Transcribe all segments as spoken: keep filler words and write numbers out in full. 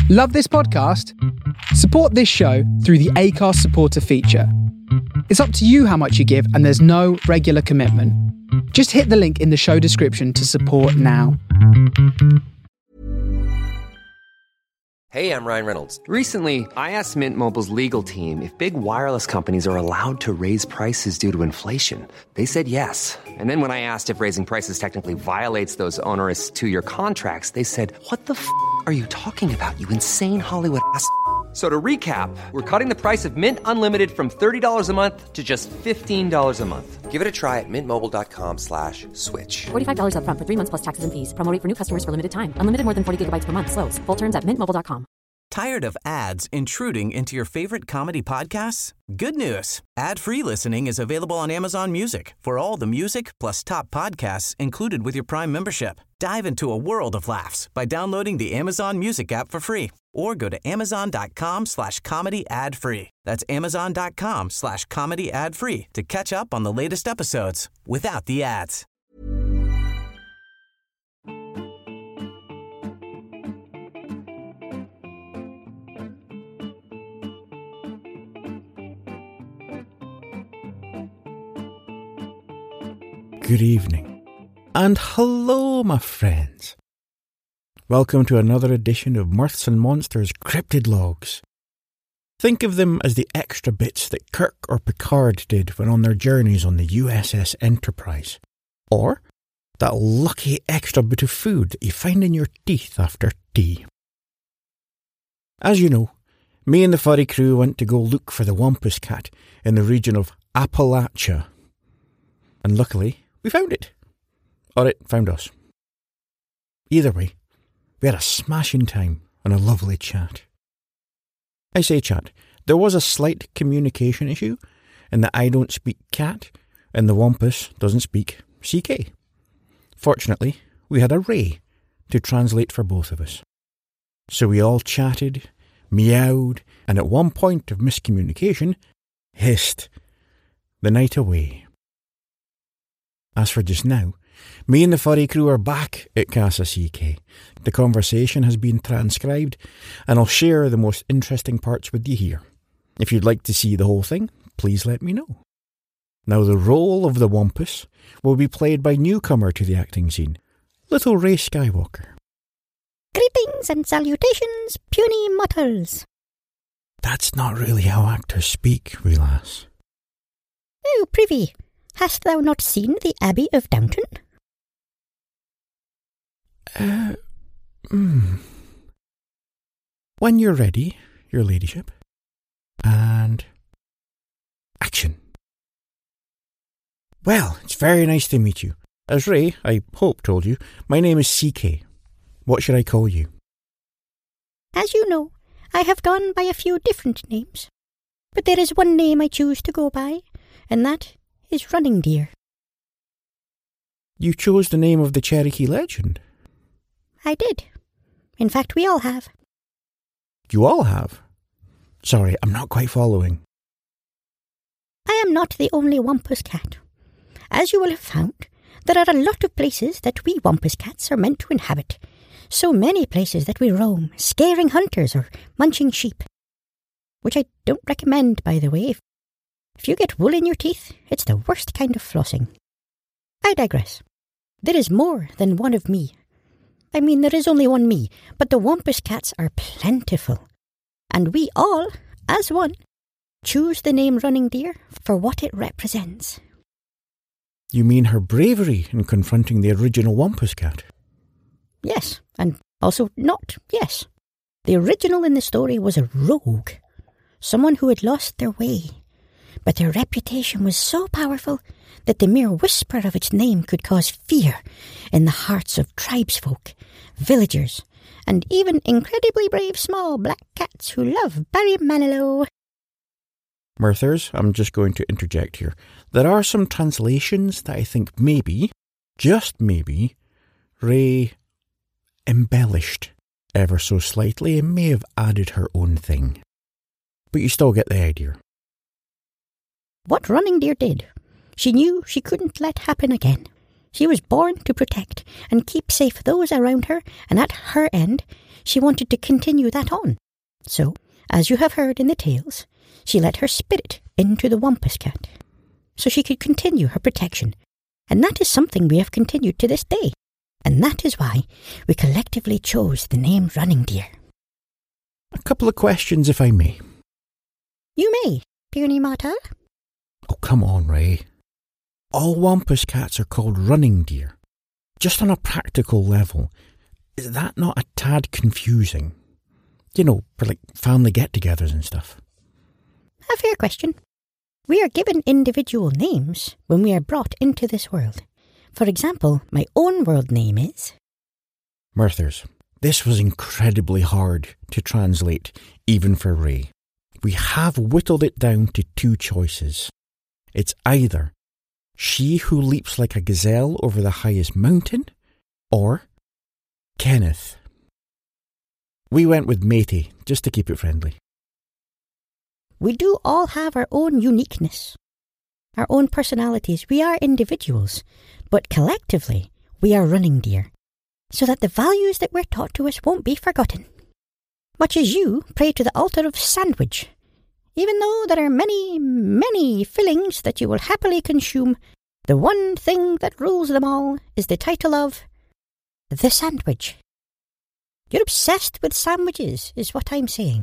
Love this podcast? Support this show through the Acast supporter feature. It's up to you how much you give, and there's no regular commitment. Just hit the link in the show description to support now. Hey, I'm Ryan Reynolds. Recently, I asked Mint Mobile's legal team if big wireless companies are allowed to raise prices due to inflation. They said yes. And then when I asked if raising prices technically violates those onerous two-year contracts, they said, what the f*** are you talking about, you insane Hollywood ass f- So to recap, we're cutting the price of Mint Unlimited from thirty dollars a month to just fifteen dollars a month. Give it a try at mintmobile.com slash switch. forty-five dollars up front for three months plus taxes and fees. Promo rate for new customers for limited time. Unlimited more than forty gigabytes per month. Slows full terms at mint mobile dot com. Tired of ads intruding into your favorite comedy podcasts? Good news. Ad-free listening is available on Amazon Music for all the music plus top podcasts included with your Prime membership. Dive into a world of laughs by downloading the Amazon Music app for free or go to amazon.com slash comedy ad free. That's amazon.com slash comedy ad free to catch up on the latest episodes without the ads. Good evening, and hello, my friends. Welcome to another edition of Mirths and Monsters Cryptid Logs. Think of them as the extra bits that Kirk or Picard did when on their journeys on the U S S Enterprise. Or that lucky extra bit of food that you find in your teeth after tea. As you know, me and the furry crew went to go look for the Wampus Cat in the region of Appalachia. And luckily, we found it. Or it found us. Either way, we had a smashing time and a lovely chat. I say chat, there was a slight communication issue in that I don't speak cat and the Wampus doesn't speak C K. Fortunately, we had a Ray to translate for both of us. So we all chatted, meowed, and at one point of miscommunication, hissed the night away. As for just now, me and the furry crew are back at Casa C K. The conversation has been transcribed, and I'll share the most interesting parts with you here. If you'd like to see the whole thing, please let me know. Now, the role of the Wampus will be played by newcomer to the acting scene, little Ray Skywalker. Greetings and salutations, puny mortals. That's not really how actors speak, wee lass. Oh, prithee, hast thou not seen the Abbey of Downton? Uh, mm. When you're ready, your ladyship. And action. Well, it's very nice to meet you. As Ray, I hope, told you, my name is C K. What should I call you? As you know, I have gone by a few different names. But there is one name I choose to go by, and that is Running Deer. You chose the name of the Cherokee legend? I did. In fact, we all have. You all have? Sorry, I'm not quite following. I am not the only Wampus Cat. As you will have found, there are a lot of places that we Wampus Cats are meant to inhabit. So many places that we roam, scaring hunters or munching sheep. Which I don't recommend, by the way. If you get wool in your teeth, it's the worst kind of flossing. I digress. There is more than one of me. I mean, there is only one me, but the Wampus Cats are plentiful. And we all, as one, choose the name Running Deer for what it represents. You mean her bravery in confronting the original Wampus Cat? Yes, and also not yes. The original in the story was a rogue, someone who had lost their way. But their reputation was so powerful that the mere whisper of its name could cause fear in the hearts of tribesfolk, villagers, and even incredibly brave small black cats who love Barry Manilow. Mirthers, I'm just going to interject here. There are some translations that I think maybe, just maybe, Ray embellished ever so slightly and may have added her own thing. But you still get the idea. What Running Deer did, she knew she couldn't let happen again. She was born to protect and keep safe those around her, and at her end, she wanted to continue that on. So, as you have heard in the tales, she let her spirit into the Wampus Cat, so she could continue her protection. And that is something we have continued to this day. And that is why we collectively chose the name Running Deer. A couple of questions, if I may. You may, puny mortal. Oh, come on, Ray. All Wampus Cats are called Running Deer. Just on a practical level, is that not a tad confusing? You know, for like family get-togethers and stuff. A fair question. We are given individual names when we are brought into this world. For example, my own world name is... Mirthers, this was incredibly hard to translate, even for Ray. We have whittled it down to two choices. It's either she who leaps like a gazelle over the highest mountain, or Kenneth. We went with Matey, just to keep it friendly. We do all have our own uniqueness, our own personalities. We are individuals, but collectively we are Running Deer, so that the values that were taught to us won't be forgotten. Much as you pray to the altar of sandwich, even though there are many, many fillings that you will happily consume, the one thing that rules them all is the title of the sandwich. You're obsessed with sandwiches, is what I'm saying.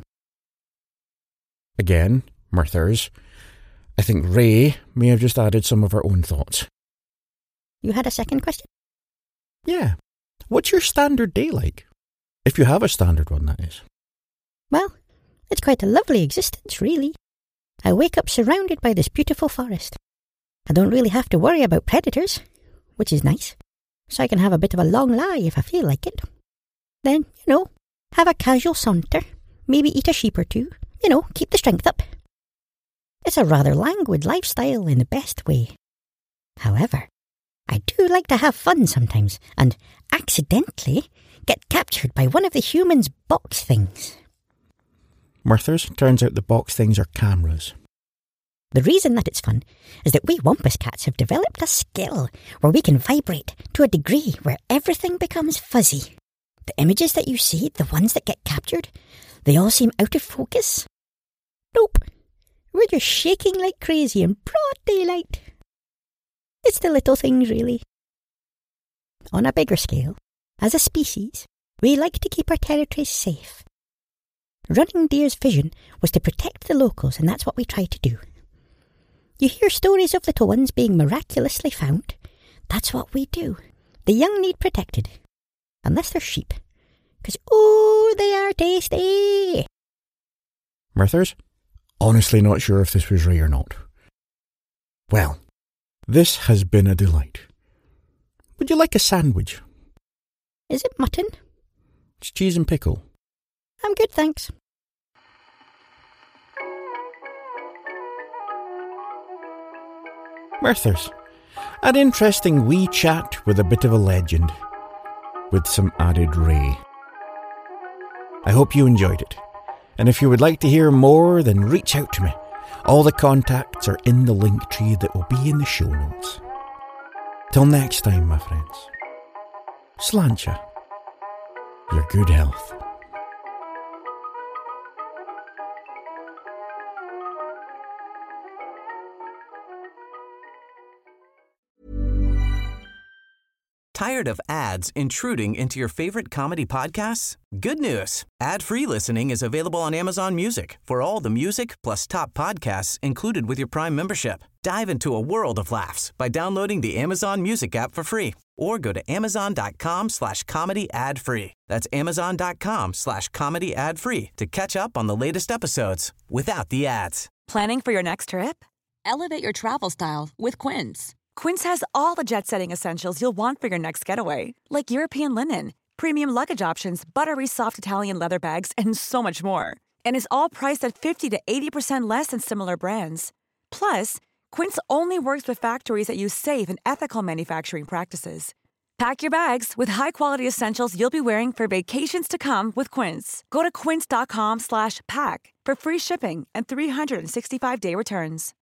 Again, Mirthers, I think Ray may have just added some of her own thoughts. You had a second question? Yeah. What's your standard day like? If you have a standard one, that is. Well, it's quite a lovely existence, really. I wake up surrounded by this beautiful forest. I don't really have to worry about predators, which is nice, so I can have a bit of a long lie if I feel like it. Then, you know, have a casual saunter, maybe eat a sheep or two, you know, keep the strength up. It's a rather languid lifestyle in the best way. However, I do like to have fun sometimes and accidentally get captured by one of the humans' box things. Mirthers, turns out the box things are cameras. The reason that it's fun is that we Wampus Cats have developed a skill where we can vibrate to a degree where everything becomes fuzzy. The images that you see, the ones that get captured, they all seem out of focus. Nope. We're just shaking like crazy in broad daylight. It's the little things, really. On a bigger scale, as a species, we like to keep our territories safe. Running Deer's vision was to protect the locals, and that's what we try to do. You hear stories of little ones being miraculously found. That's what we do. The young need protected. Unless they're sheep. Because, oh, they are tasty. Mirthers? Honestly not sure if this was Ray or not. Well, this has been a delight. Would you like a sandwich? Is it mutton? It's cheese and pickle. I'm good, thanks. Mirthers, an interesting wee chat with a bit of a legend, with some added Ray. I hope you enjoyed it, and if you would like to hear more, then reach out to me. All the contacts are in the link tree that will be in the show notes. Till next time, my friends. Sláinte, your good health. Tired of ads intruding into your favorite comedy podcasts? Good news. Ad-free listening is available on Amazon Music for all the music plus top podcasts included with your Prime membership. Dive into a world of laughs by downloading the Amazon Music app for free or go to amazon.com slash comedy ad free. That's amazon.com slash comedy ad free to catch up on the latest episodes without the ads. Planning for your next trip? Elevate your travel style with Quince. Quince has all the jet-setting essentials you'll want for your next getaway, like European linen, premium luggage options, buttery soft Italian leather bags, and so much more. And is all priced at fifty to eighty percent less than similar brands. Plus, Quince only works with factories that use safe and ethical manufacturing practices. Pack your bags with high-quality essentials you'll be wearing for vacations to come with Quince. Go to quince.com slash pack for free shipping and three sixty-five day returns.